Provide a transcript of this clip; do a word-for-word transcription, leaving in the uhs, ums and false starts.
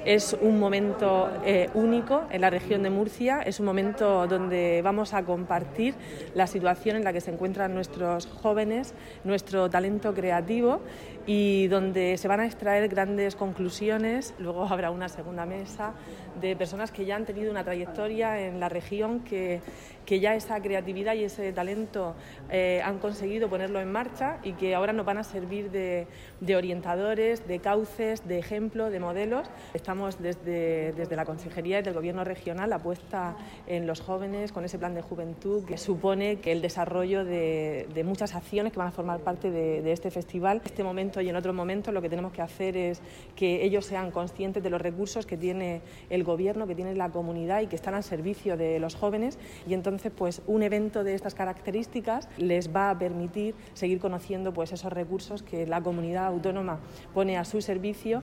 Es un momento eh, único en la región de Murcia, es un momento donde vamos a compartir la situación en la que se encuentran nuestros jóvenes, nuestro talento creativo y donde se van a extraer grandes conclusiones. Luego habrá una segunda mesa de personas que ya han tenido una trayectoria en la región, que, que ya esa creatividad y ese talento eh, han conseguido ponerlo en marcha y que ahora nos van a servir de, de orientadores, de cauces, de ejemplo, de modelos. Estamos desde, desde la Consejería y del Gobierno regional apuesta en los jóvenes con ese plan de juventud que supone que el desarrollo de, de muchas acciones que van a formar parte de, de este festival. En este momento y en otros momentos lo que tenemos que hacer es que ellos sean conscientes de los recursos que tiene el Gobierno, que tiene la comunidad y que están al servicio de los jóvenes, y entonces pues un evento de estas características les va a permitir seguir conociendo pues esos recursos que la comunidad autónoma pone a su servicio.